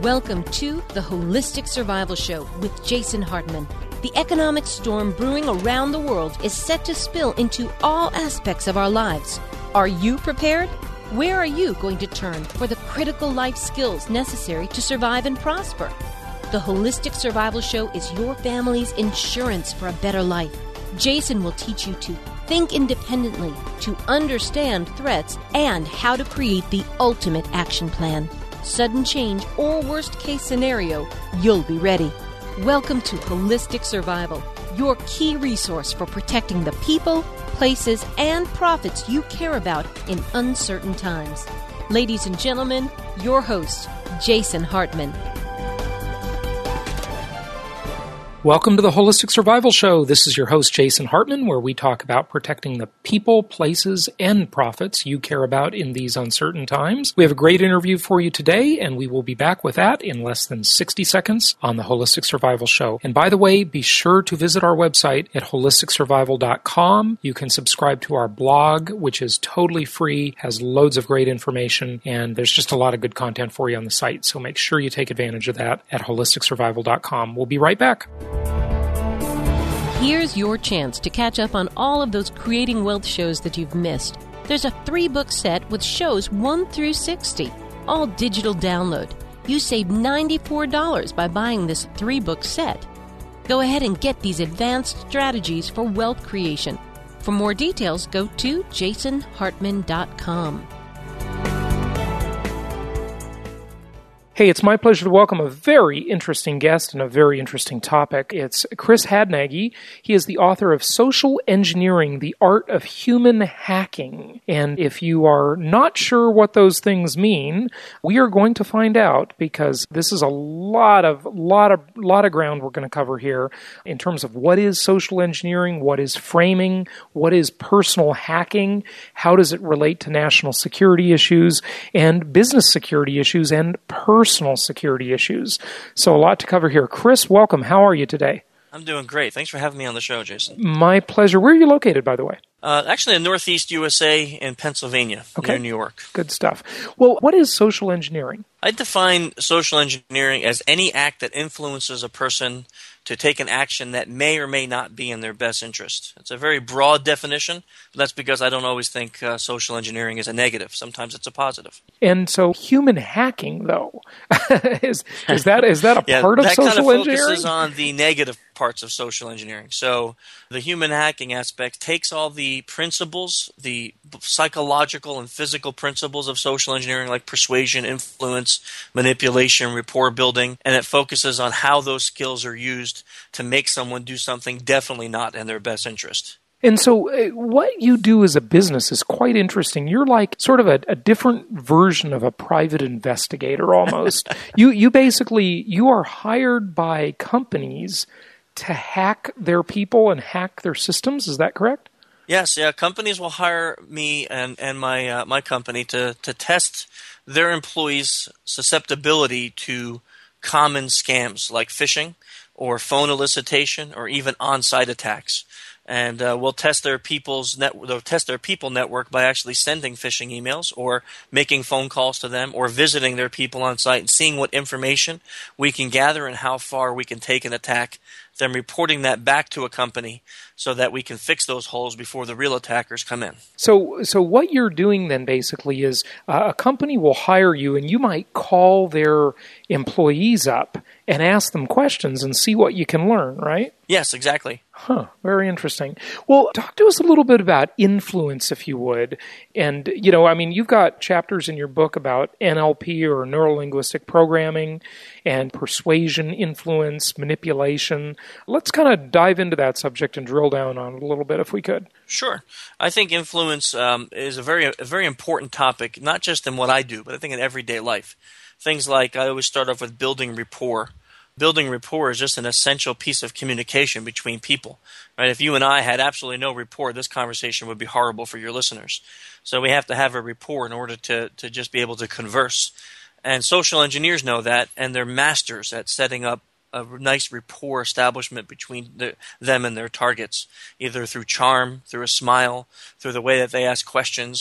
Welcome to the Holistic Survival Show with Jason Hartman. The economic storm brewing around the world is set to spill into all aspects of our lives. Are you prepared? Where are you going to turn for the critical life skills necessary to survive and prosper? The Holistic Survival Show is your family's insurance for a better life. Jason will teach you to think independently, to understand threats, and how to create the ultimate action plan. Sudden change or worst case scenario, you'll be ready. Welcome to Holistic Survival, your key resource for protecting the people, places, and profits you care about in uncertain times. Ladies and gentlemen, your host, Jason Hartman. Welcome to the Holistic Survival Show. This is your host, Jason Hartman, where we talk about protecting the people, places, and profits you care about in these uncertain times. We have a great interview for you today, and we will be back with that in less than 60 seconds on the Holistic Survival Show. And by the way, be sure to visit our website at holisticsurvival.com. You can subscribe to our blog, which is totally free, has loads of great information, and there's just a lot of good content for you on the site. So make sure you take advantage of that at holisticsurvival.com. We'll be right back. Here's your chance to catch up on all of those Creating Wealth shows that you've missed. There's a 3-book set with shows 1 through 60, all digital download. You save $94 by buying this 3-book set. Go ahead and get these advanced strategies for wealth creation. For more details, go to jasonhartman.com. Hey, it's my pleasure to welcome a very interesting guest and a very interesting topic. It's Chris Hadnagy. He is the author of Social Engineering, the Art of Human Hacking. And if you are not sure what those things mean, we are going to find out, because this is a lot of ground we're going to cover here in terms of what is social engineering, what is framing, what is personal hacking, how does it relate to national security issues and business security issues and personal security issues. So a lot to cover here. Chris, welcome. How are you today? I'm doing great. Thanks for having me on the show, Jason. My pleasure. Where are you located, by the way? Actually in Northeast USA in Pennsylvania, near New York. Good stuff. Well, what is social engineering? I define social engineering as any act that influences a person to take an action that may or may not be in their best interest. It's a very broad definition, but that's because I don't always think social engineering is a negative. Sometimes it's a positive. And so human hacking, though, is that a part of social engineering? That kind of focuses on the negative parts of social engineering. So the human hacking aspect takes all the principles, the psychological and physical principles of social engineering, like persuasion, influence, manipulation, rapport building, and it focuses on how those skills are used to make someone do something definitely not in their best interest. And so what you do as a business is quite interesting. You're like sort of a different version of a private investigator almost. You basically are hired by companies to hack their people and hack their systems. Is that correct? Yes, yeah. Companies will hire me and my company to test their employees' susceptibility to common scams like phishing or phone elicitation or even on-site attacks. And we'll test their people network by actually sending phishing emails or making phone calls to them or visiting their people on site and seeing what information we can gather and how far we can take an attack, then reporting that back to a company so that we can fix those holes before the real attackers come in. So what you're doing then basically is a company will hire you and you might call their employees up and ask them questions and see what you can learn, right? Yes, exactly. Huh, very interesting. Well, talk to us a little bit about influence, if you would. And, you've got chapters in your book about NLP or neuro-linguistic programming and persuasion, influence, manipulation. Let's kind of dive into that subject and drill down on it a little bit if we could. Sure. I think influence is a very important topic, not just in what I do, but I think in everyday life. Things like I always start off with building rapport. Building rapport is just an essential piece of communication between people, right? If you and I had absolutely no rapport, this conversation would be horrible for your listeners. So we have to have a rapport in order to just be able to converse. And social engineers know that, and they're masters at setting up a nice rapport establishment between them and their targets, either through charm, through a smile, through the way that they ask questions,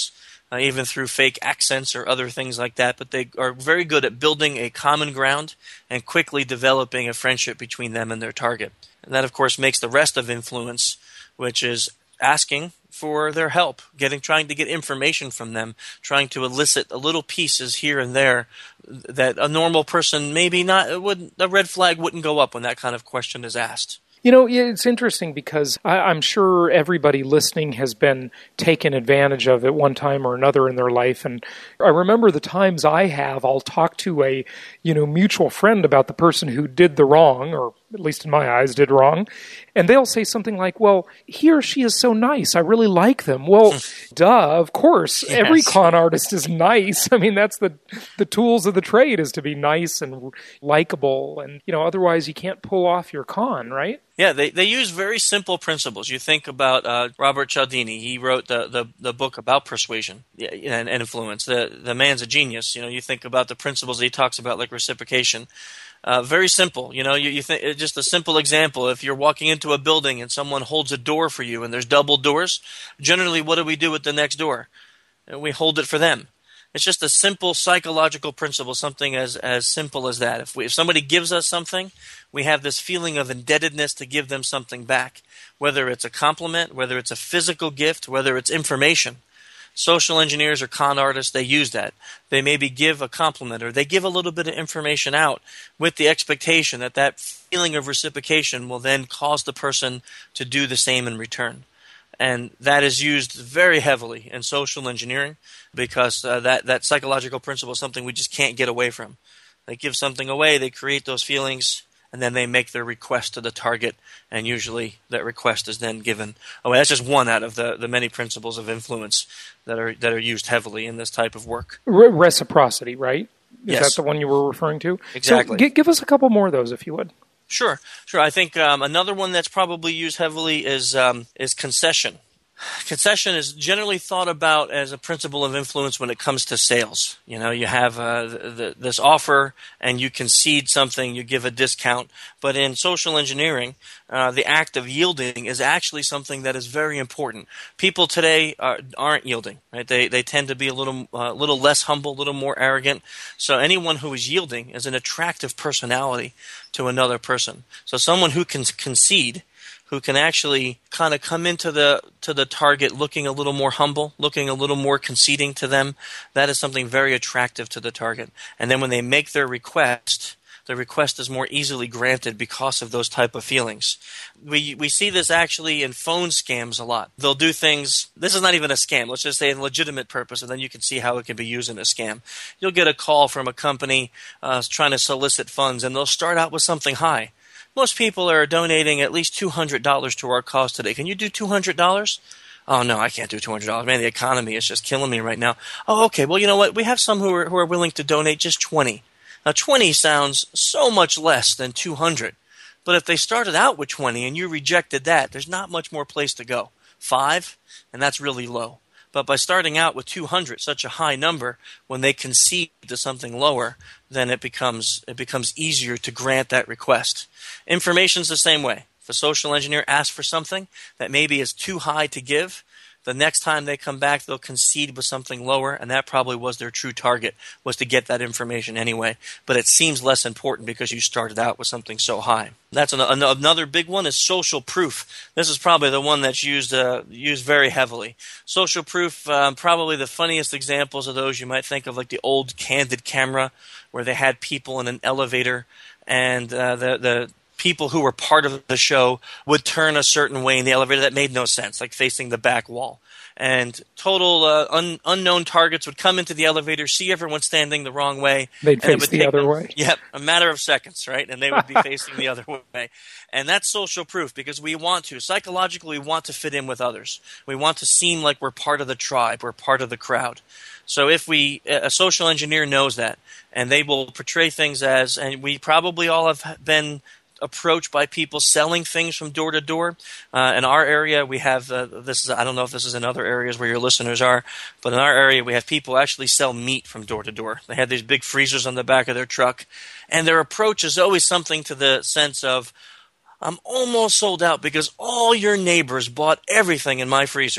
even through fake accents or other things like that. But they are very good at building a common ground and quickly developing a friendship between them and their target. And that, of course, makes the rest of influence, which is asking for their help, trying to get information from them, trying to elicit a little pieces here and there that a normal person maybe not, a red flag wouldn't go up when that kind of question is asked. It's interesting because I'm sure everybody listening has been taken advantage of at one time or another in their life. And I remember the times I'll talk to a, mutual friend about the person who did the wrong, or at least in my eyes did wrong. And they'll say something like, well, he or she is so nice. I really like them. Well, duh, of course. Yes. Every con artist is nice. I mean, that's the tools of the trade, is to be nice and likable. And, otherwise you can't pull off your con, right? Yeah, they use very simple principles. You think about Robert Cialdini. He wrote the book about persuasion and influence. The man's a genius. You think about the principles that he talks about, like reciprocation. Very simple. You think, just a simple example. If you're walking into a building and someone holds a door for you and there's double doors, generally what do we do with the next door? We hold it for them. It's just a simple psychological principle, something as simple as that. If somebody gives us something, we have this feeling of indebtedness to give them something back, whether it's a compliment, whether it's a physical gift, whether it's information. Social engineers or con artists, they use that. They maybe give a compliment or they give a little bit of information out with the expectation that feeling of reciprocation will then cause the person to do the same in return. And that is used very heavily in social engineering because that psychological principle is something we just can't get away from. They give something away, they create those feelings, and then they make their request to the target, and usually that request is then given. That's just one out of the many principles of influence that are used heavily in this type of work. Reciprocity, right? Is Yes. that the one you were referring to? Exactly. So give us a couple more of those, if you would. Sure. I think another one that's probably used heavily is concession. Concession is generally thought about as a principle of influence when it comes to sales. You have this offer and you concede something, you give a discount. But in social engineering, the act of yielding is actually something that is very important. People today aren't yielding, right? They tend to be a little less humble, a little more arrogant. So anyone who is yielding is an attractive personality to another person. So someone who can concede, who can actually kind of come into the target looking a little more humble, looking a little more conceding to them, that is something very attractive to the target. And then when they make their request, the request is more easily granted because of those type of feelings. We see this actually in phone scams a lot. They'll do things, this is not even a scam, let's just say a legitimate purpose, and then you can see how it can be used in a scam. You'll get a call from a company trying to solicit funds, and they'll start out with something high. Most people are donating at least $200 to our cause today. Can you do $200? Oh, no, I can't do $200. Man, the economy is just killing me right now. Oh, okay. Well, you know what? We have some who are willing to donate just 20. Now, 20 sounds so much less than 200. But if they started out with 20 and you rejected that, there's not much more place to go. 5, and that's really low. But by starting out with 200, such a high number, when they concede to something lower, then it becomes easier to grant that request. Information's the same way. If a social engineer asks for something that maybe is too high to give, the next time they come back, they'll concede with something lower, and that probably was their true target, was to get that information anyway. But it seems less important because you started out with something so high. That's another big one is social proof. This is probably the one that's used very heavily. Social proof, probably the funniest examples of those you might think of, like the old candid camera, where they had people in an elevator, and the people who were part of the show would turn a certain way in the elevator that made no sense, like facing the back wall. And total unknown targets would come into the elevator, see everyone standing the wrong way. They'd face the other way. Yep, a matter of seconds, right? And they would be facing the other way. And that's social proof because psychologically, we want to fit in with others. We want to seem like we're part of the tribe, we're part of the crowd. So if a social engineer knows that, and they will portray things as, and we probably all have been approached by people selling things from door to door. In our area, we have I don't know if this is in other areas where your listeners are, but in our area, we have people actually sell meat from door to door. They have these big freezers on the back of their truck, and their approach is always something to the sense of, I'm almost sold out because all your neighbors bought everything in my freezer.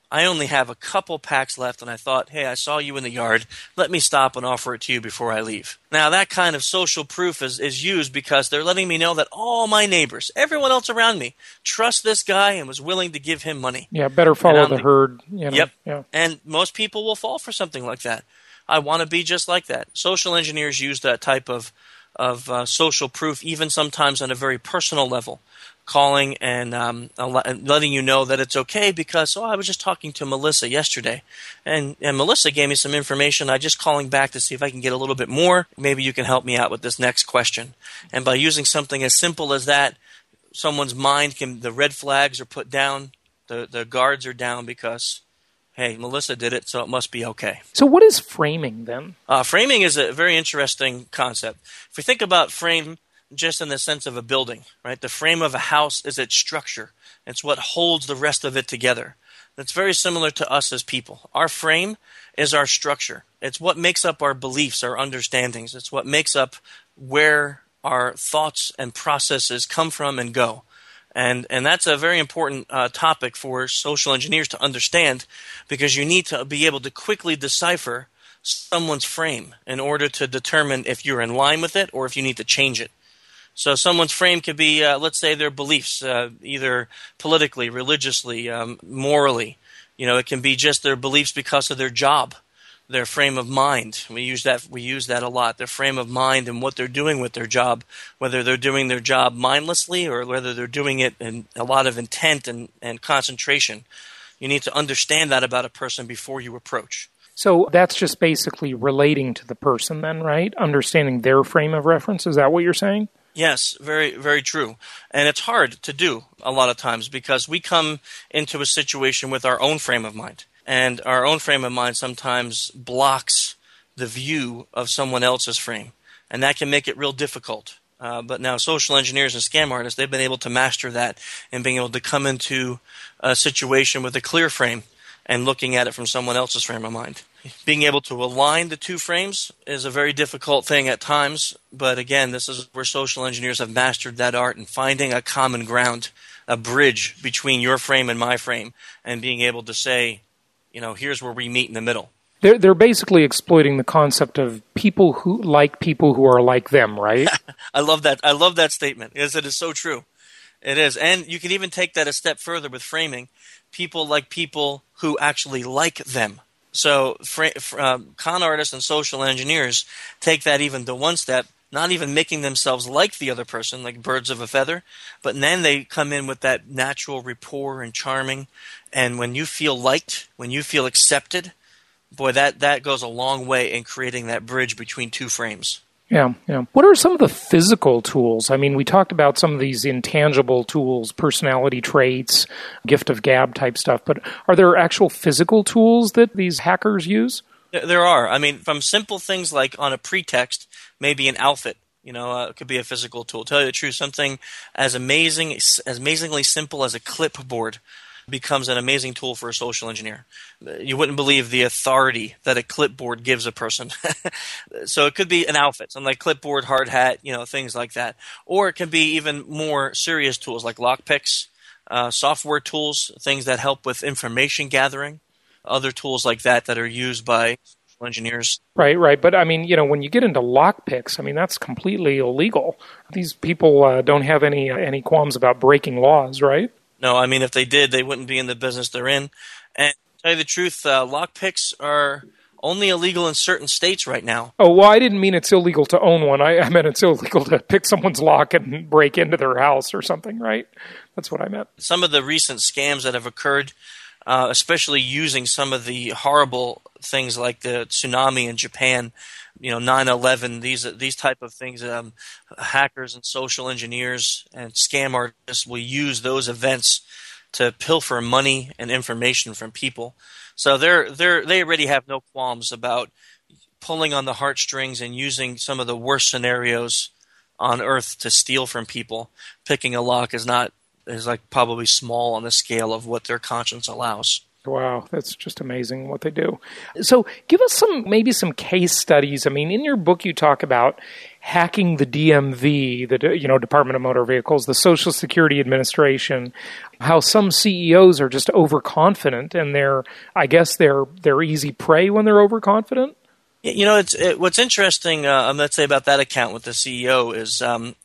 I only have a couple packs left, and I thought, hey, I saw you in the yard. Let me stop and offer it to you before I leave. Now, that kind of social proof is used because they're letting me know that all my neighbors, everyone else around me, trust this guy and was willing to give him money. Yeah, better follow the herd. You know? Yep. Yeah. And most people will fall for something like that. I want to be just like that. Social engineers use that type of social proof, even sometimes on a very personal level. Calling and letting you know that it's okay because, I was just talking to Melissa yesterday, and Melissa gave me some information. I'm just calling back to see if I can get a little bit more. Maybe you can help me out with this next question. And by using something as simple as that, someone's mind the red flags are put down, the guards are down because, hey, Melissa did it, so it must be okay. So what is framing then? Framing is a very interesting concept. If we think about frame just in the sense of a building, right? The frame of a house is its structure. It's what holds the rest of it together. That's very similar to us as people. Our frame is our structure. It's what makes up our beliefs, our understandings. It's what makes up where our thoughts and processes come from and go. And that's a very important topic for social engineers to understand, because you need to be able to quickly decipher someone's frame in order to determine if you're in line with it or if you need to change it. So someone's frame could be, let's say, their beliefs, either politically, religiously, morally. It can be just their beliefs because of their job, their frame of mind. We use that a lot. Their frame of mind and what they're doing with their job, whether they're doing their job mindlessly or whether they're doing it in a lot of intent and concentration. You need to understand that about a person before you approach. So that's just basically relating to the person then, right? Understanding their frame of reference. Is that what you're saying? Yes, very, very true. And it's hard to do a lot of times because we come into a situation with our own frame of mind. And our own frame of mind sometimes blocks the view of someone else's frame. And that can make it real difficult. But now social engineers and scam artists, they've been able to master that and being able to come into a situation with a clear frame and looking at it from someone else's frame of mind. Being able to align the two frames is a very difficult thing at times, but again, this is where social engineers have mastered that art and finding a common ground, a bridge between your frame and my frame, and being able to say, here's where we meet in the middle. They're basically exploiting the concept of people who are like them, right? I love that. I love that statement, because it is so true. It is. And you can even take that a step further with framing. People like people who actually like them. So con artists and social engineers take that even to one step, not even making themselves like the other person, like birds of a feather, but then they come in with that natural rapport and charming. And when you feel liked, when you feel accepted, boy, that goes a long way in creating that bridge between two frames. Yeah. What are some of the physical tools? I mean, we talked about some of these intangible tools, personality traits, gift of gab type stuff, but are there actual physical tools that these hackers use? There are. I mean, from simple things like on a pretext, maybe an outfit, it could be a physical tool. Tell you the truth, something as amazingly simple as a clipboard becomes an amazing tool for a social engineer. You wouldn't believe the authority that a clipboard gives a person. So it could be an outfit, something like clipboard, hard hat, things like that. Or it can be even more serious tools like lockpicks, software tools, things that help with information gathering, other tools like that are used by social engineers. Right. But I mean, when you get into lockpicks, I mean, that's completely illegal. These people don't have any qualms about breaking laws, right? No, I mean, if they did, they wouldn't be in the business they're in. And to tell you the truth, lockpicks are only illegal in certain states right now. Oh, well, I didn't mean it's illegal to own one. I meant it's illegal to pick someone's lock and break into their house or something, right? That's what I meant. Some of the recent scams that have occurred, especially using some of the horrible things like the tsunami in Japan, 9/11, these type of things, hackers and social engineers and scam artists will use those events to pilfer money and information from people. So they already have no qualms about pulling on the heartstrings and using some of the worst scenarios on earth to steal from people. Picking a lock is like probably small on the scale of what their conscience allows. Wow, that's just amazing what they do. So give us maybe some case studies. I mean, in your book you talk about hacking the DMV, the Department of Motor Vehicles, the Social Security Administration, how some CEOs are just overconfident and they're easy prey when they're overconfident. What's interesting, let's say about that account with the CEO is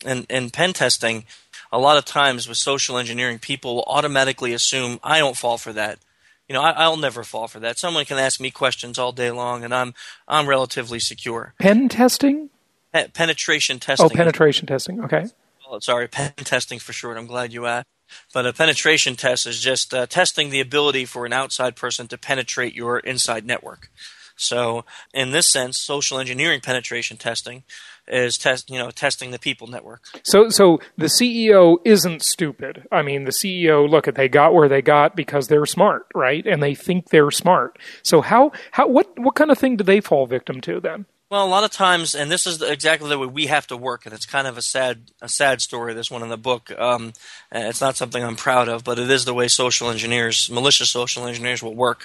in pen testing, a lot of times with social engineering, people will automatically assume I don't fall for that. I'll never fall for that. Someone can ask me questions all day long, and I'm relatively secure. Pen testing? Penetration testing. Oh, penetration testing. Okay. Well, sorry, pen testing for short. I'm glad you asked. But a penetration test is just testing the ability for an outside person to penetrate your inside network. So, in this sense, social engineering penetration testing is testing the people network. So the CEO isn't stupid. I mean, the CEO, they got where they got because they're smart, right? And they think they're smart. So what kind of thing do they fall victim to then? Well, a lot of times, and this is exactly the way we have to work, and it's kind of a sad story, this one in the book. It's not something I'm proud of, but it is the way malicious social engineers will work.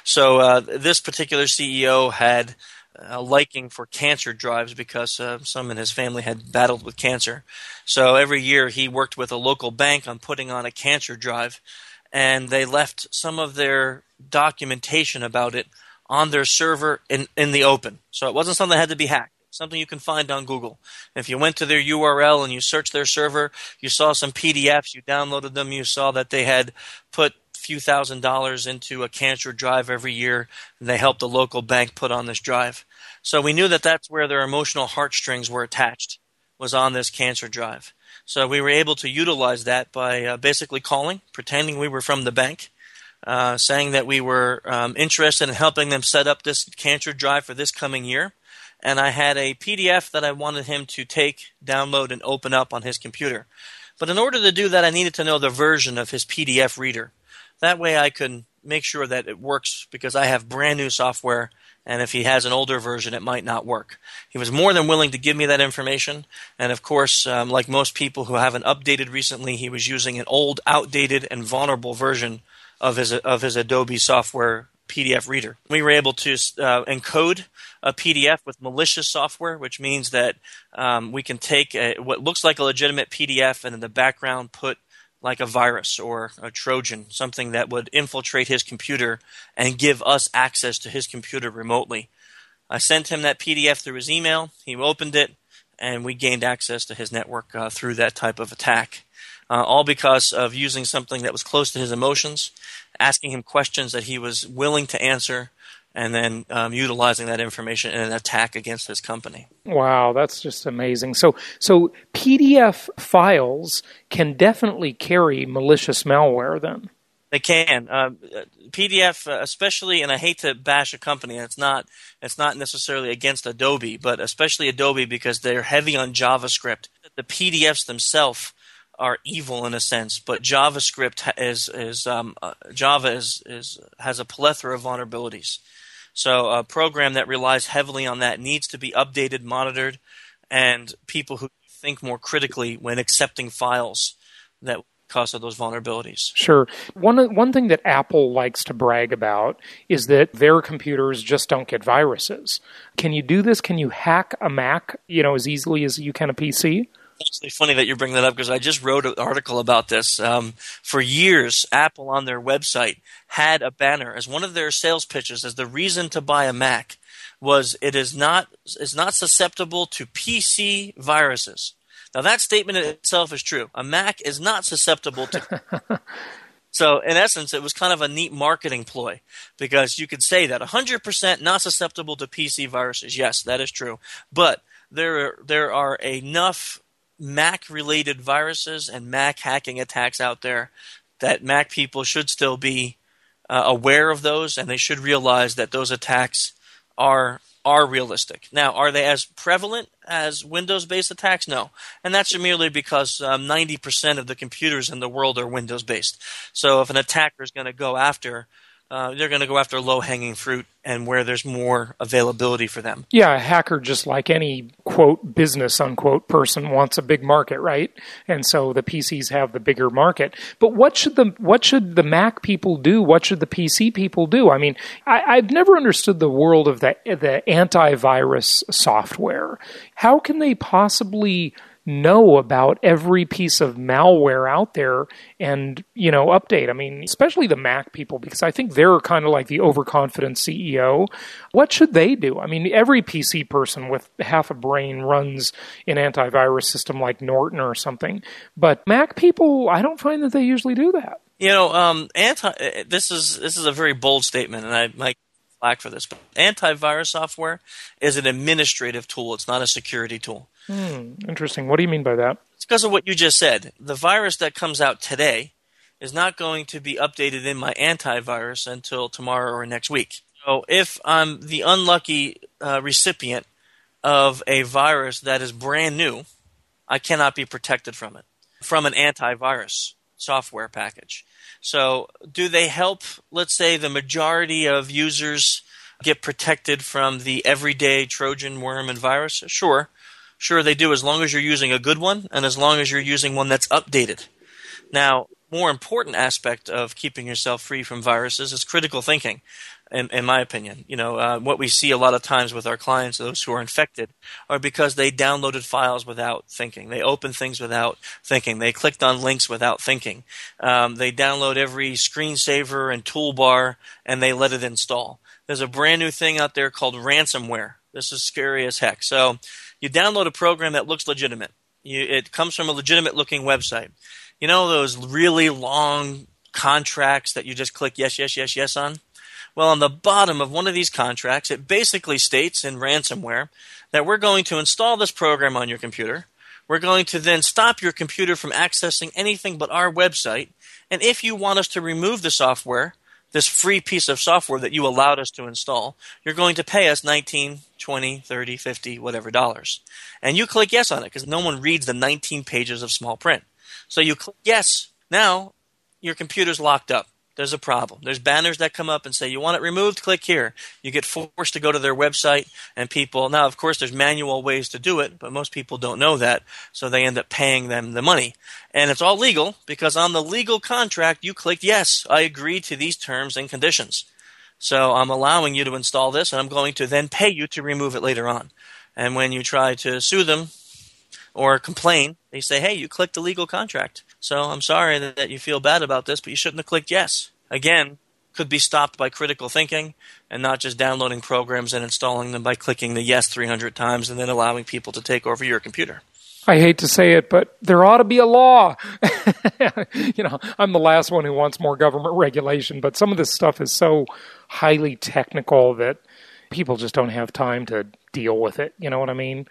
So this particular CEO had a liking for cancer drives because some in his family had battled with cancer. So every year he worked with a local bank on putting on a cancer drive, and they left some of their documentation about it on their server in the open. So it wasn't something that had to be hacked. Something you can find on Google. If you went to their URL and you searched their server, you saw some PDFs, you downloaded them, you saw that they had put a few $1,000s into a cancer drive every year, and they helped the local bank put on this drive. So we knew that that's where their emotional heartstrings were attached, was on this cancer drive. So we were able to utilize that by basically calling, pretending we were from the bank, saying that we were interested in helping them set up this cancer drive for this coming year. And I had a PDF that I wanted him to take, download, and open up on his computer. But in order to do that, I needed to know the version of his PDF reader. That way I could make sure that it works, because I have brand new software, and if he has an older version, it might not work. He was more than willing to give me that information. And of course, like most people who haven't updated recently, he was using an old, outdated, and vulnerable version of his Adobe software PDF reader. We were able to encode a PDF with malicious software, which means that we can take what looks like a legitimate PDF and in the background put like a virus or a Trojan, something that would infiltrate his computer and give us access to his computer remotely. I sent him that PDF through his email. He opened it, and we gained access to his network through that type of attack. All because of using something that was close to his emotions, asking him questions that he was willing to answer, and then utilizing that information in an attack against his company. Wow, that's just amazing. So PDF files can definitely carry malicious malware then? They can. PDF, especially, and I hate to bash a company, it's not necessarily against Adobe, but especially Adobe, because they're heavy on JavaScript. The PDFs themselves are evil in a sense, but JavaScript has a plethora of vulnerabilities. So a program that relies heavily on that needs to be updated, monitored, and people who think more critically when accepting files that cause of those vulnerabilities. Sure. One thing that Apple likes to brag about is that their computers just don't get viruses. Can you do this? Can you hack a Mac, as easily as you can a PC? It's actually funny that you bring that up, because I just wrote an article about this. For years, Apple on their website had a banner as one of their sales pitches as the reason to buy a Mac was it's not susceptible to PC viruses. Now that statement in itself is true. A Mac is not susceptible to. So in essence, it was kind of a neat marketing ploy, because you could say that 100% not susceptible to PC viruses. Yes, that is true. But there are enough Mac-related viruses and Mac hacking attacks out there that Mac people should still be aware of those, and they should realize that those attacks are realistic. Now, are they as prevalent as Windows-based attacks? No. And that's merely because 90% of the computers in the world are Windows-based. So if an attacker is going to go after they're going to go after low-hanging fruit and where there's more availability for them. Yeah, a hacker, just like any, quote, business, unquote, person, wants a big market, right? And so the PCs have the bigger market. But what should the Mac people do? What should the PC people do? I mean, I've never understood the world of the antivirus software. How can they possibly know about every piece of malware out there and, update? I mean, especially the Mac people, because I think they're kind of like the overconfident CEO. What should they do? I mean, every PC person with half a brain runs an antivirus system like Norton or something. But Mac people, I don't find that they usually do that. This is a very bold statement, and I might flack for this, but antivirus software is an administrative tool. It's not a security tool. Interesting. What do you mean by that? It's because of what you just said. The virus that comes out today is not going to be updated in my antivirus until tomorrow or next week. So if I'm the unlucky recipient of a virus that is brand new, I cannot be protected from it, from an antivirus software package. So do they help, let's say, the majority of users get protected from the everyday Trojan worm and virus? Sure. Sure, they do, as long as you're using a good one and as long as you're using one that's updated. Now, more important aspect of keeping yourself free from viruses is critical thinking, in my opinion. What we see a lot of times with our clients, those who are infected, are because they downloaded files without thinking. They opened things without thinking. They clicked on links without thinking. They download every screensaver and toolbar, and they let it install. There's a brand new thing out there called ransomware. This is scary as heck. So you download a program that looks legitimate. It comes from a legitimate-looking website. You know those really long contracts that you just click yes, yes, yes, yes on? Well, on the bottom of one of these contracts, it basically states in ransomware that we're going to install this program on your computer. We're going to then stop your computer from accessing anything but our website. And if you want us to remove the software, this free piece of software that you allowed us to install, you're going to pay us $19, $20, $30, $50, whatever dollars. And you click yes on it because no one reads the 19 pages of small print. So you click yes. Now your computer's locked up. There's a problem. There's banners that come up and say, you want it removed? Click here. You get forced to go to their website, and people, now of course there's manual ways to do it, but most people don't know that, so they end up paying them the money. And it's all legal because on the legal contract you clicked yes, I agree to these terms and conditions. So I'm allowing you to install this, and I'm going to then pay you to remove it later on. And when you try to sue them or complain, they say, hey, you clicked the legal contract. So I'm sorry that you feel bad about this, but you shouldn't have clicked yes. Again, could be stopped by critical thinking and not just downloading programs and installing them by clicking the yes 300 times and then allowing people to take over your computer. I hate to say it, but there ought to be a law. I'm the last one who wants more government regulation, but some of this stuff is so highly technical that people just don't have time to deal with it. You know what I mean?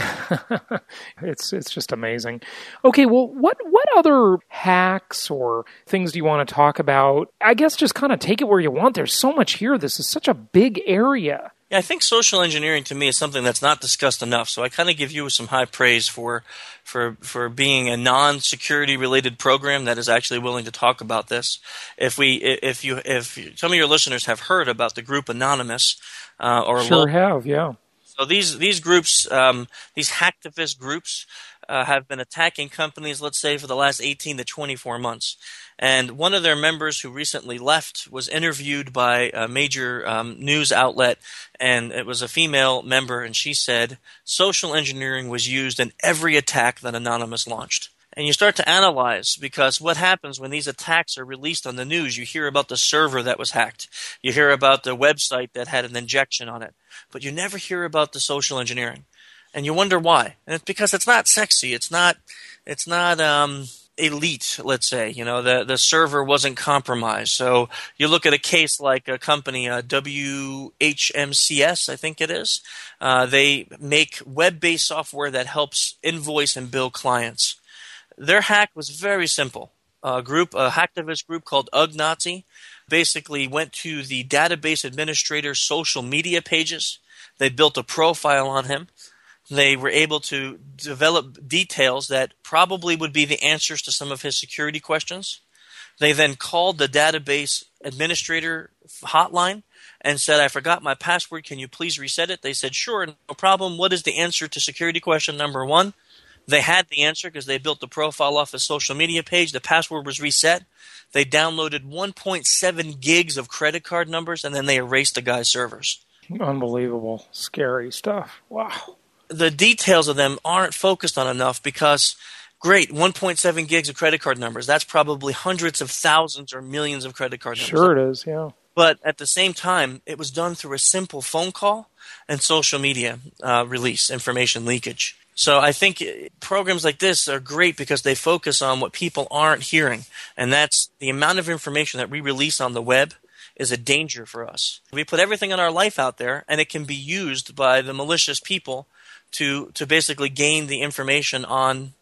It's just amazing. Okay, well, what other hacks or things do you want to talk about? I guess just kind of take it where you want. There's so much here. This is such a big area. Yeah, I think social engineering to me is something that's not discussed enough. So I kind of give you some high praise for being a non-security related program that is actually willing to talk about this. If some of your listeners have heard about the group Anonymous, have, yeah. So these groups, these hacktivist groups, have been attacking companies, let's say, for the last 18 to 24 months. And one of their members who recently left was interviewed by a major news outlet, and it was a female member, and she said social engineering was used in every attack that Anonymous launched. And you start to analyze, because what happens when these attacks are released on the news, you hear about the server that was hacked. You hear about the website that had an injection on it. But you never hear about the social engineering. And you wonder why. And it's because it's not sexy. It's not elite, let's say. The server wasn't compromised. So you look at a case like a company, WHMCS, I think it is. They make web-based software that helps invoice and bill clients. Their hack was very simple. A hacktivist group called Ugnazi basically went to the database administrator's social media pages. They built a profile on him. They were able to develop details that probably would be the answers to some of his security questions. They then called the database administrator hotline and said, I forgot my password. Can you please reset it? They said, sure, no problem. What is the answer to security question number 1? They had the answer because they built the profile off a social media page. The password was reset. They downloaded 1.7 gigs of credit card numbers, and then they erased the guy's servers. Unbelievable. Scary stuff. Wow. The details of them aren't focused on enough because, great, 1.7 gigs of credit card numbers. That's probably hundreds of thousands or millions of credit card numbers. Sure it is, yeah. But at the same time, it was done through a simple phone call and social media release, information leakage. So I think programs like this are great because they focus on what people aren't hearing, and that's the amount of information that we release on the web is a danger for us. We put everything in our life out there, and it can be used by the malicious people to basically gain the information on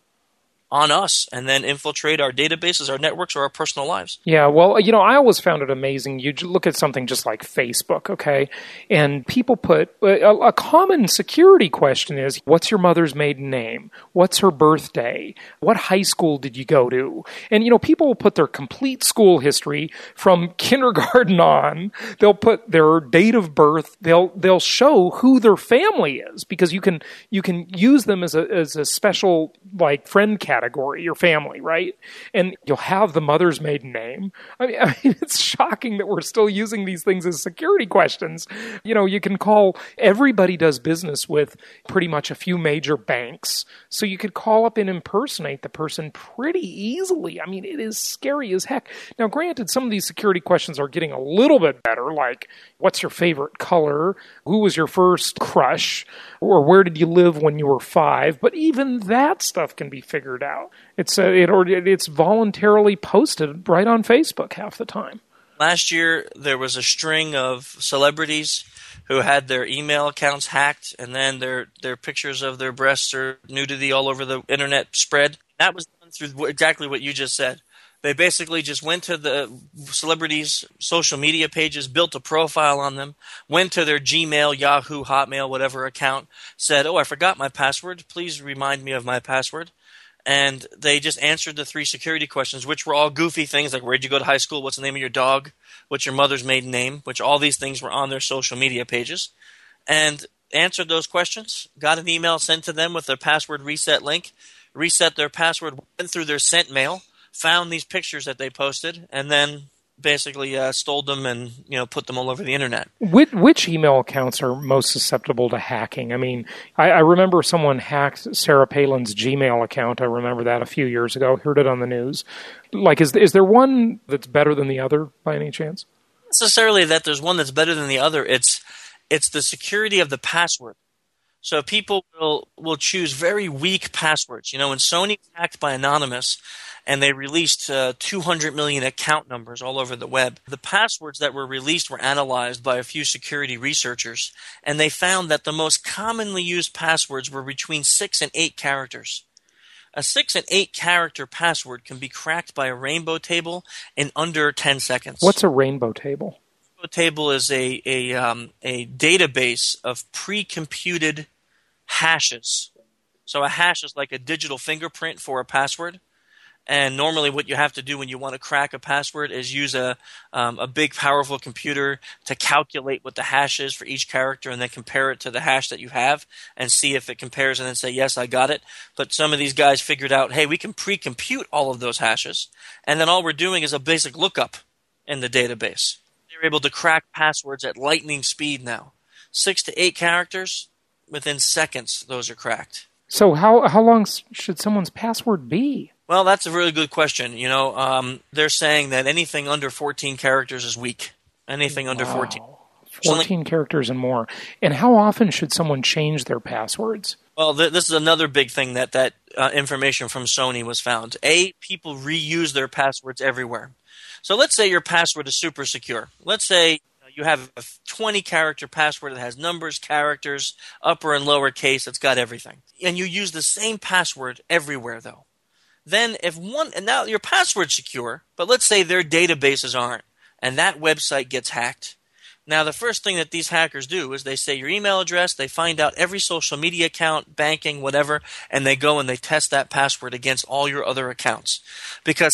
us and then infiltrate our databases, our networks, or our personal lives. Yeah, well, I always found it amazing. You look at something just like Facebook, okay, and people put a common security question is, what's your mother's maiden name? What's her birthday? What high school did you go to? And, people will put their complete school history from kindergarten on. They'll put their date of birth. They'll show who their family is because you can use them as a special like friend category, your family, right? And you'll have the mother's maiden name. I mean, it's shocking that we're still using these things as security questions. You can call, everybody does business with pretty much a few major banks. So you could call up and impersonate the person pretty easily. I mean, it is scary as heck. Now, granted, some of these security questions are getting a little bit better, like what's your favorite color? Who was your first crush? Or where did you live when you were 5? But even that stuff can be figured out. It's voluntarily posted right on Facebook half the time. Last year, there was a string of celebrities who had their email accounts hacked, and then their pictures of their breasts or nudity all over the internet spread. That was done through exactly what you just said. They basically just went to the celebrities' social media pages, built a profile on them, went to their Gmail, Yahoo, Hotmail, whatever account, said, I forgot my password. Please remind me of my password. And they just answered the 3 security questions, which were all goofy things like where'd you go to high school, what's the name of your dog, what's your mother's maiden name, which all these things were on their social media pages. And answered those questions, got an email sent to them with their password reset link, reset their password, went through their sent mail, found these pictures that they posted, and then basically stole them and put them all over the internet. Which email accounts are most susceptible to hacking? I mean, I remember someone hacked Sarah Palin's Gmail account. I remember that a few years ago. Heard it on the news. Like, is there one that's better than the other by any chance? Not necessarily that there's one that's better than the other. It's the security of the password. So people will choose very weak passwords. When Sony was hacked by Anonymous and they released 200 million account numbers all over the web, the passwords that were released were analyzed by a few security researchers, and they found that the most commonly used passwords were between 6 and 8 characters. A 6 and 8 character password can be cracked by a rainbow table in under 10 seconds. What's a rainbow table? A table is a database of pre-computed hashes. So a hash is like a digital fingerprint for a password. And normally what you have to do when you want to crack a password is use a big, powerful computer to calculate what the hash is for each character and then compare it to the hash that you have and see if it compares and then say, yes, I got it. But some of these guys figured out, hey, we can pre-compute all of those hashes. And then all we're doing is a basic lookup in the database. They're able to crack passwords at lightning speed now. 6 to 8 characters, within seconds, those are cracked. So how long should someone's password be? Well, that's a really good question. They're saying that anything under 14 characters is weak. Anything under 14. 14 characters and more. And how often should someone change their passwords? Well, this is another big thing that information from Sony was found. People reuse their passwords everywhere. So let's say your password is super secure. Let's say you have a 20-character password that has numbers, characters, upper and lower case. It's got everything. And you use the same password everywhere, though. Then and now your password's secure, but let's say their databases aren't, and that website gets hacked. Now, the first thing that these hackers do is they say your email address, they find out every social media account, banking, whatever, and they go and they test that password against all your other accounts. Because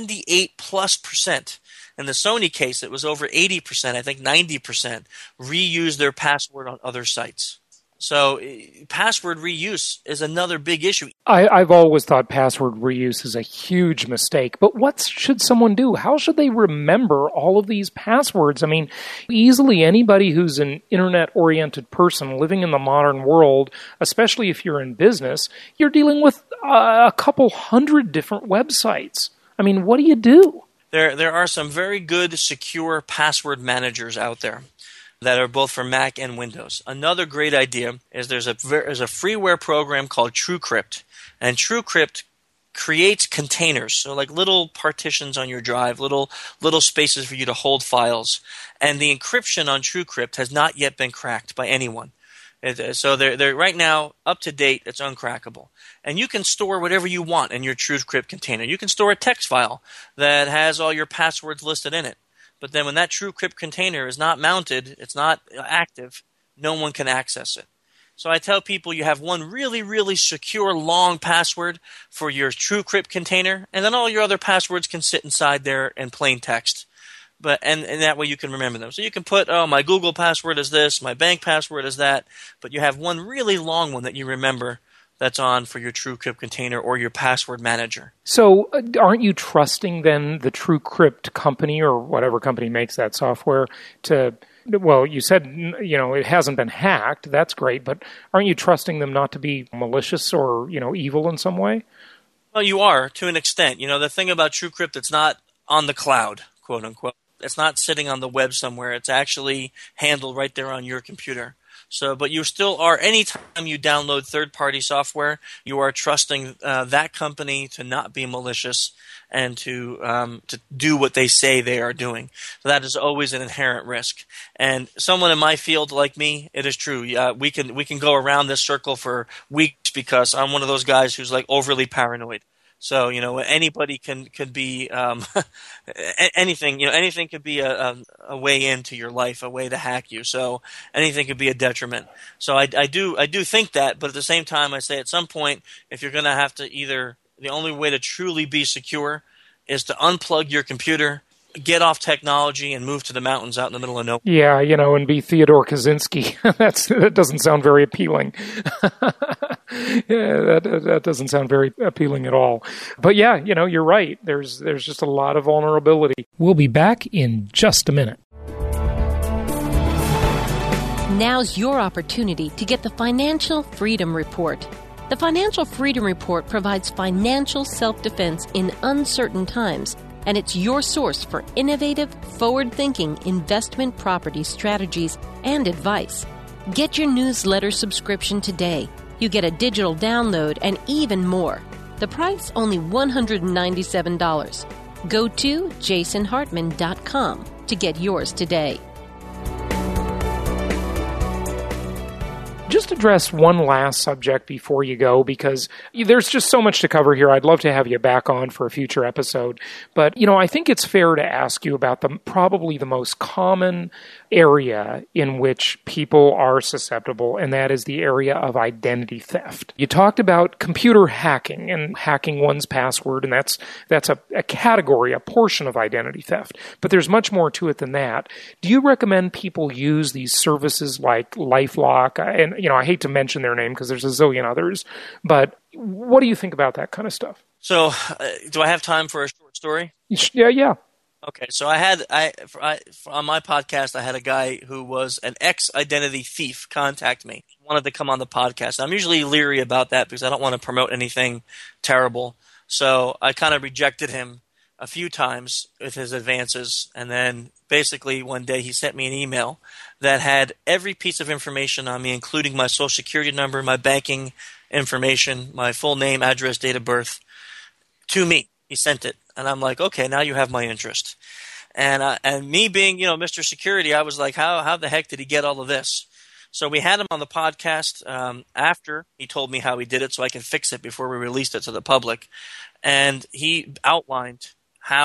78+%, in the Sony case, it was over 80%, I think 90%, reuse their password on other sites. So password reuse is another big issue. I've always thought password reuse is a huge mistake, but what should someone do? How should they remember all of these passwords? I mean, easily anybody who's an internet-oriented person living in the modern world, especially if you're in business, you're dealing with a couple hundred different websites. I mean, what do you do? There are some very good secure password managers out there that are both for Mac and Windows. Another great idea is there's a freeware program called TrueCrypt, and TrueCrypt creates containers, so like little partitions on your drive, little spaces for you to hold files. And the encryption on TrueCrypt has not yet been cracked by anyone. So they're right now up to date. It's uncrackable, and you can store whatever you want in your TrueCrypt container. You can store a text file that has all your passwords listed in it. But then when that TrueCrypt container is not mounted, it's not active, no one can access it. So I tell people you have one really, really secure long password for your TrueCrypt container, and then all your other passwords can sit inside there in plain text. And that way you can remember them. So you can put, my Google password is this, my bank password is that, but you have one really long one that you remember that's on for your TrueCrypt container or your password manager. So aren't you trusting then the TrueCrypt company or whatever company makes that software to, well, you said, it hasn't been hacked. That's great. But aren't you trusting them not to be malicious or, evil in some way? Well, you are to an extent. The thing about TrueCrypt, it's not on the cloud, quote unquote. It's not sitting on the web somewhere. It's actually handled right there on your computer. So, but you still are, anytime you download third-party software, you are trusting that company to not be malicious and to do what they say they are doing. So that is always an inherent risk. And someone in my field like me, it is true. We can go around this circle for weeks because I'm one of those guys who's like overly paranoid. So, anybody can be anything. Anything could be a way into your life, a way to hack you. So anything could be a detriment. So I do think that, but at the same time, I say at some point, if you're going to have to the only way to truly be secure is to unplug your computer, get off technology, and move to the mountains out in the middle of nowhere. Yeah, and be Theodore Kaczynski. That doesn't sound very appealing. Yeah, that doesn't sound very appealing at all. But yeah, you're right. There's just a lot of vulnerability. We'll be back in just a minute. Now's your opportunity to get the Financial Freedom Report. The Financial Freedom Report provides financial self-defense in uncertain times, and it's your source for innovative, forward-thinking investment property strategies and advice. Get your newsletter subscription today. You get a digital download and even more. The price only $197. Go to jasonhartman.com to get yours today. Just address one last subject before you go, because there's just so much to cover here. I'd love to have you back on for a future episode. But, I think it's fair to ask you about probably the most common area in which people are susceptible, and that is the area of identity theft. You talked about computer hacking and hacking one's password, and that's a category, a portion of identity theft. But there's much more to it than that. Do you recommend people use these services like LifeLock? And, I hate to mention their name because there's a zillion others, but what do you think about that kind of stuff? So, do I have time for a short story? Yeah. Okay, so on my podcast, I had a guy who was an ex-identity thief contact me. He wanted to come on the podcast. I'm usually leery about that because I don't want to promote anything terrible. So I kind of rejected him a few times with his advances, and then basically one day he sent me an email that had every piece of information on me, including my social security number, my banking information, my full name, address, date of birth, to me. He sent it, and I'm like, okay, now you have my interest. And me being, Mr. Security, I was like, how the heck did he get all of this? So we had him on the podcast after he told me how he did it so I could fix it before we released it to the public. And he outlined how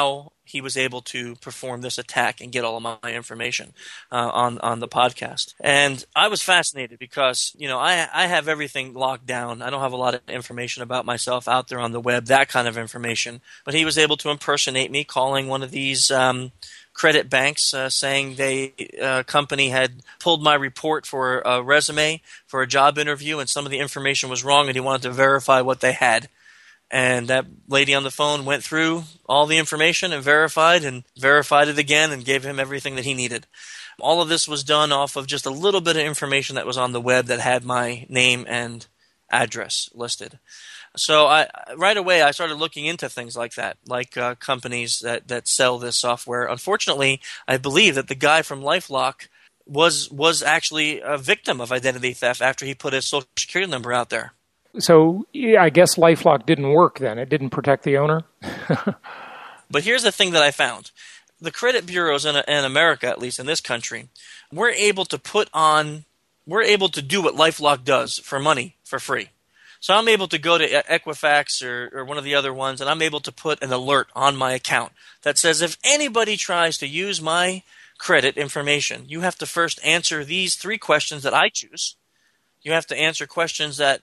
he was able to perform this attack and get all of my information on the podcast. And I was fascinated because, I have everything locked down. I don't have a lot of information about myself out there on the web, that kind of information. But he was able to impersonate me, calling one of these credit banks, saying company had pulled my report for a resume for a job interview, and some of the information was wrong, and he wanted to verify what they had. And that lady on the phone went through all the information and verified it again and gave him everything that he needed. All of this was done off of just a little bit of information that was on the web that had my name and address listed. So right away I started looking into things like that, like companies that sell this software. Unfortunately, I believe that the guy from LifeLock was actually a victim of identity theft after he put his social security number out there. So I guess LifeLock didn't work then. It didn't protect the owner? But here's the thing that I found. The credit bureaus in America, at least in this country, we're able to do what LifeLock does for money for free. So I'm able to go to Equifax or one of the other ones, and I'm able to put an alert on my account that says if anybody tries to use my credit information, you have to first answer these 3 questions that I choose. You have to answer questions that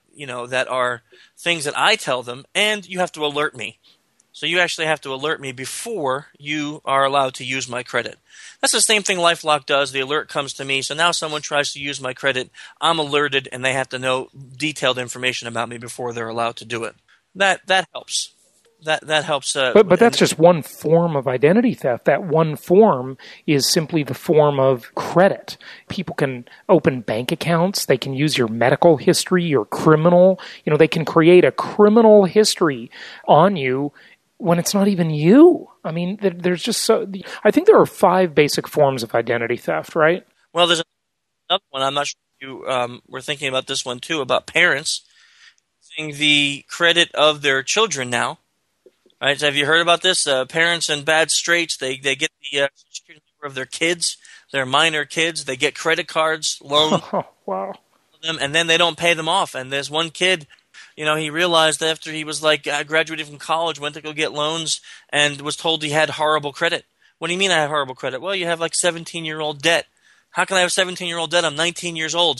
are things that I tell them, and you have to alert me. So you actually have to alert me before you are allowed to use my credit. That's the same thing LifeLock does. The alert comes to me. So now someone tries to use my credit, I'm alerted, and they have to know detailed information about me before they're allowed to do it. That helps. That helps. But that's just one form of identity theft. That one form is simply the form of credit. People can open bank accounts. They can use your medical history, your criminal. They can create a criminal history on you when it's not even you. I mean, there's just I think there are 5 basic forms of identity theft, right? Well, there's another one. I'm not sure if you were thinking about this one too, about parents using the credit of their children now. Right? So have you heard about this? Parents in bad straits, they get the security number of their kids, their minor kids. They get credit cards, loans. Oh, wow. Them, and then they don't pay them off. And there's one kid, he realized after he was graduated from college, went to go get loans, and was told he had horrible credit. What do you mean I have horrible credit? Well, you have 17-year-old debt. How can I have 17-year-old debt? I'm 19 years old,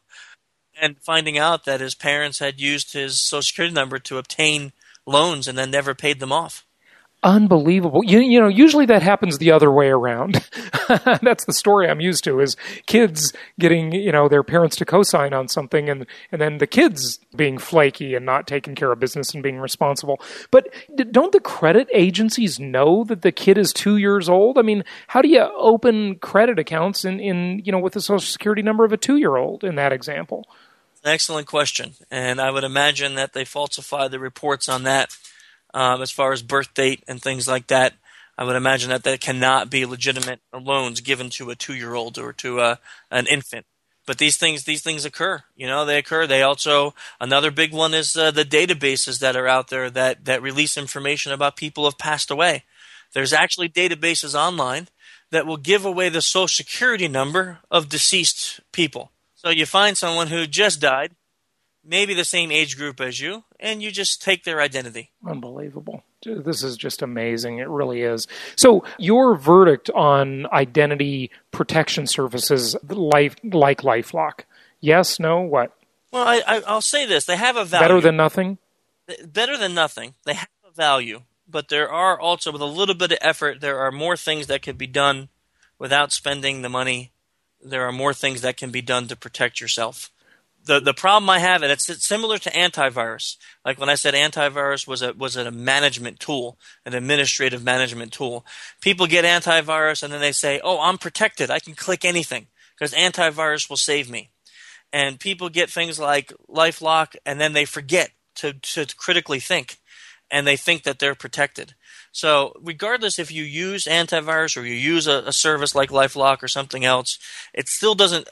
And finding out that his parents had used his social security number to obtain loans and then never paid them off. Unbelievable. Usually that happens the other way around. That's the story I'm used to, is kids getting, their parents to co-sign on something and then the kids being flaky and not taking care of business and being responsible. But don't the credit agencies know that the kid is 2 years old? I mean, how do you open credit accounts in with the social security number of a 2-year-old in that example? Excellent question. And I would imagine that they falsify the reports on that as far as birth date and things like that. I would imagine that cannot be legitimate loans given to a 2-year-old or to an infant. But these things occur. They occur. They also, another big one is the databases that are out there that release information about people who have passed away. There's actually databases online that will give away the social security number of deceased people. So you find someone who just died, maybe the same age group as you, and you just take their identity. Unbelievable. This is just amazing. It really is. So your verdict on identity protection services like LifeLock, yes, no, what? Well, I'll say this. They have a value. Better than nothing? Better than nothing. They have a value, but there are also, with a little bit of effort, there are more things that can be done without spending the money. There are more things that can be done to protect yourself. The problem I have, and it's similar to antivirus. Like when I said antivirus was a management tool, an administrative management tool. People get antivirus and then they say, "Oh, I'm protected. I can click anything because antivirus will save me." And people get things like LifeLock and then they forget to critically think, and they think that they're protected. So regardless if you use antivirus or you use a service like LifeLock or something else, it still doesn't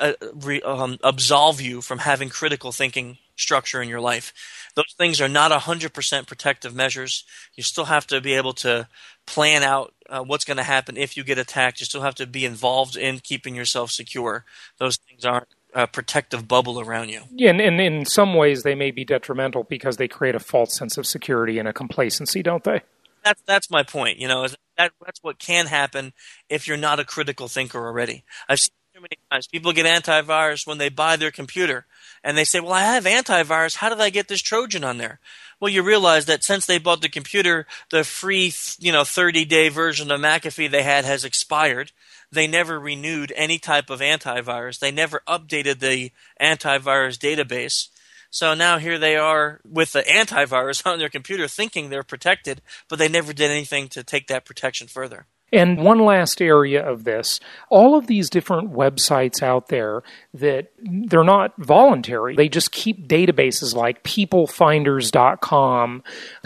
absolve you from having critical thinking structure in your life. Those things are not 100% protective measures. You still have to be able to plan out what's going to happen if you get attacked. You still have to be involved in keeping yourself secure. Those things aren't a protective bubble around you. Yeah, and in some ways they may be detrimental because they create a false sense of security and a complacency, don't they? That's my point. That's what can happen if you're not a critical thinker already. I've seen too many times people get antivirus when they buy their computer, and they say, "Well, I have antivirus. How did I get this Trojan on there?" Well, you realize that since they bought the computer, the free 30-day version of McAfee they had has expired. They never renewed any type of antivirus. They never updated the antivirus database. So now here they are with the antivirus on their computer thinking they're protected, but they never did anything to take that protection further. And one last area of this, all of these different websites out there that they're not voluntary. They just keep databases like peoplefinders.com,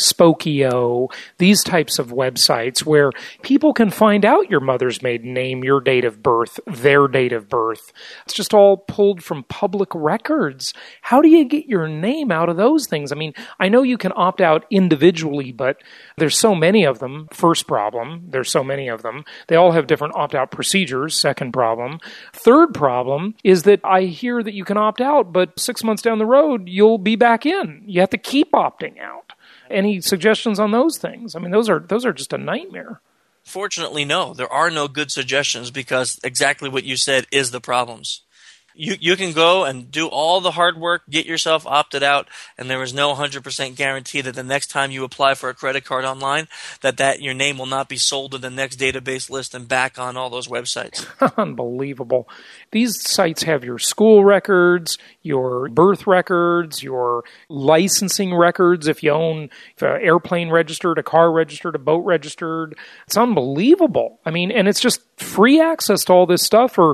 Spokeo, these types of websites where people can find out your mother's maiden name, your date of birth, their date of birth. It's just all pulled from public records. How do you get your name out of those things? I mean, I know you can opt out individually, but there's so many of them. First problem, there's so many of them. They all have different opt-out procedures. Second problem. Third problem is that I hear that you can opt out, but 6 months down the road, you'll be back in. You have to keep opting out. Any suggestions on those things? I mean, those are just a nightmare. Fortunately, no. There are no good suggestions because exactly what you said is the problems. You can go and do all the hard work, get yourself opted out, and there is no 100% guarantee that the next time you apply for a credit card online, that your name will not be sold in the next database list and back on all those websites. Unbelievable. These sites have your school records, your birth records, your licensing records if you own an airplane registered, a car registered, a boat registered. It's unbelievable. I mean, and it's just free access to all this stuff for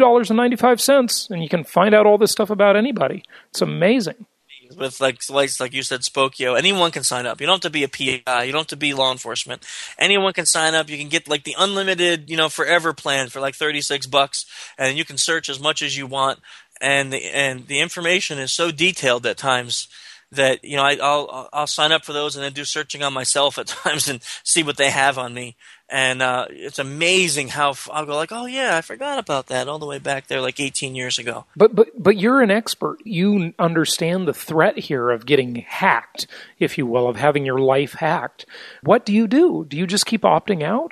$2.95. And you can find out all this stuff about anybody. It's amazing. With like you said, Spokeo, anyone can sign up. You don't have to be a PI. You don't have to be law enforcement. Anyone can sign up. You can get like the unlimited, forever plan for like $36, and you can search as much as you want. And the information is so detailed at times that I'll sign up for those and then do searching on myself at times and see what they have on me. And it's amazing how I'll go like, oh yeah, I forgot about that all the way back there like 18 years ago. But you're an expert. You understand the threat here of getting hacked, if you will, of having your life hacked. What do? Do you just keep opting out?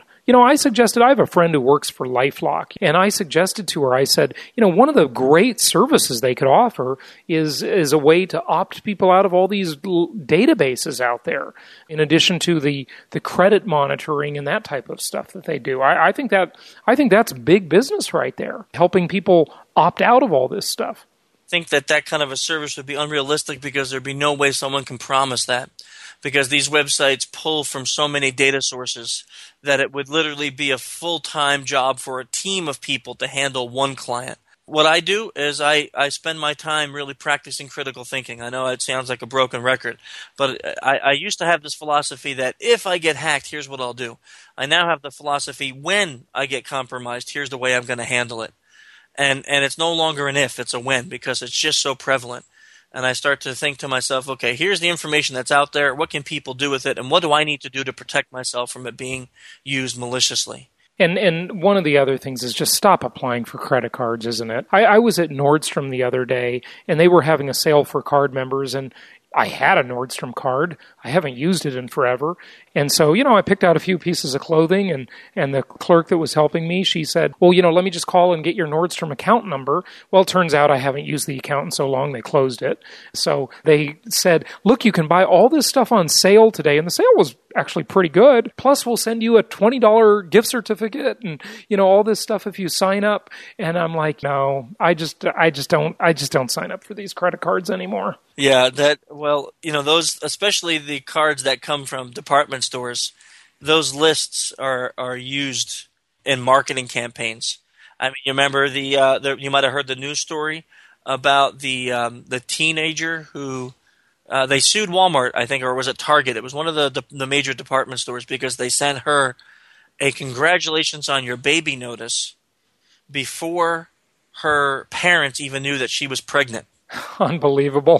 I have a friend who works for LifeLock, and I suggested to her, I said, one of the great services they could offer is a way to opt people out of all these databases out there, in addition to the credit monitoring and that type of stuff that they do. I think that's big business right there, helping people opt out of all this stuff. I think that kind of a service would be unrealistic because there'd be no way someone can promise that. Because these websites pull from so many data sources that it would literally be a full-time job for a team of people to handle one client. What I do is I spend my time really practicing critical thinking. I know it sounds like a broken record, but I used to have this philosophy that if I get hacked, here's what I'll do. I now have the philosophy when I get compromised, here's the way I'm going to handle it. And it's no longer an if, it's a when, because it's just so prevalent. And I start to think to myself, okay, here's the information that's out there. What can people do with it? And what do I need to do to protect myself from it being used maliciously? And one of the other things is just stop applying for credit cards, isn't it? I was at Nordstrom the other day, and they were having a sale for card members, and I had a Nordstrom card. I haven't used it in forever. And so, I picked out a few pieces of clothing, and the clerk that was helping me, she said, well, let me just call and get your Nordstrom account number. Well, it turns out I haven't used the account in so long, they closed it. So they said, look, you can buy all this stuff on sale today. And the sale was actually pretty good. Plus, we'll send you a $20 gift certificate and, all this stuff if you sign up. And I'm like, no, I just don't sign up for these credit cards anymore. Yeah, those, especially the cards that come from department stores, those lists are used in marketing campaigns. I mean, you remember you might have heard the news story about the teenager who they sued Walmart, I think, or was it Target? It was one of the major department stores because they sent her a congratulations on your baby notice before her parents even knew that she was pregnant. Unbelievable.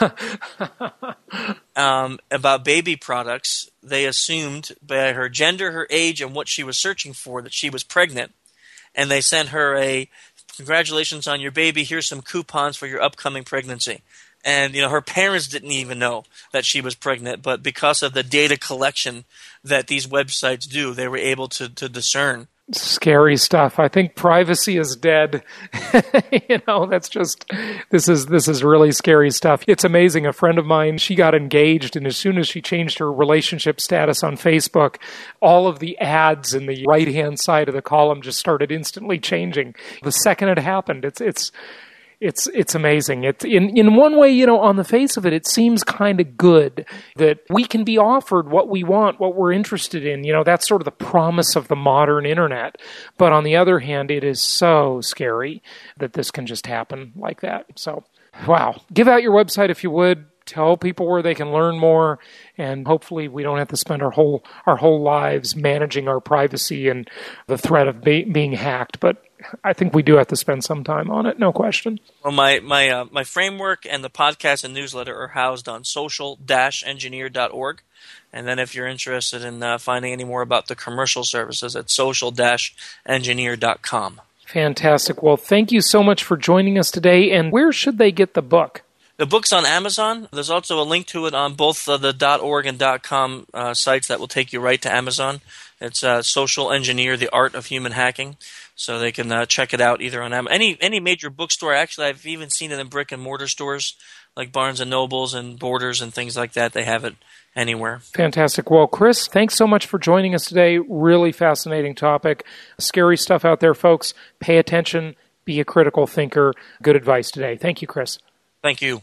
About baby products, they assumed by her gender, her age, and what she was searching for that she was pregnant. And they sent her a congratulations on your baby. Here's some coupons for your upcoming pregnancy. And, her parents didn't even know that she was pregnant, but because of the data collection that these websites do, they were able to discern. Scary stuff. I think privacy is dead. That's just, this is really scary stuff. It's amazing. A friend of mine, she got engaged, and as soon as she changed her relationship status on Facebook, all of the ads in the right-hand side of the column just started instantly changing. The second it happened, it's amazing. In one way, on the face of it, it seems kind of good that we can be offered what we want, what we're interested in. That's sort of the promise of the modern internet. But on the other hand, it is so scary that this can just happen like that. So, wow. Give out your website if you would. Tell people where they can learn more, and hopefully we don't have to spend our whole lives managing our privacy and the threat of being hacked. But I think we do have to spend some time on it, no question. Well, my framework and the podcast and newsletter are housed on social-engineer.org. And then if you're interested in finding any more about the commercial services, at social-engineer.com. Fantastic. Well, thank you so much for joining us today. And where should they get the book? The book's on Amazon. There's also a link to it on both the .org and .com sites that will take you right to Amazon. It's Social Engineer, The Art of Human Hacking. So they can check it out either on any major bookstore. Actually, I've even seen it in brick and mortar stores like Barnes & Nobles and Borders and things like that. They have it anywhere. Fantastic. Well, Chris, thanks so much for joining us today. Really fascinating topic. Scary stuff out there, folks. Pay attention. Be a critical thinker. Good advice today. Thank you, Chris. Thank you.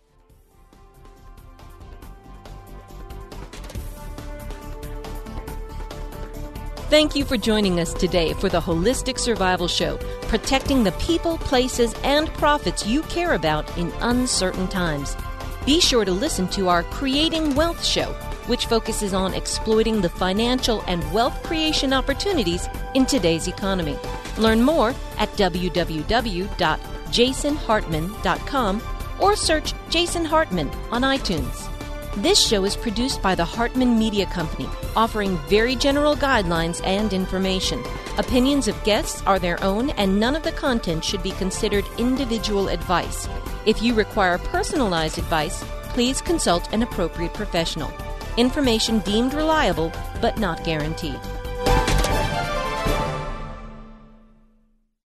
Thank you for joining us today for the Holistic Survival Show, protecting the people, places, and profits you care about in uncertain times. Be sure to listen to our Creating Wealth show, which focuses on exploiting the financial and wealth creation opportunities in today's economy. Learn more at www.jasonhartman.com or search Jason Hartman on iTunes. This show is produced by the Hartman Media Company, offering very general guidelines and information. Opinions of guests are their own, and none of the content should be considered individual advice. If you require personalized advice, please consult an appropriate professional. Information deemed reliable, but not guaranteed.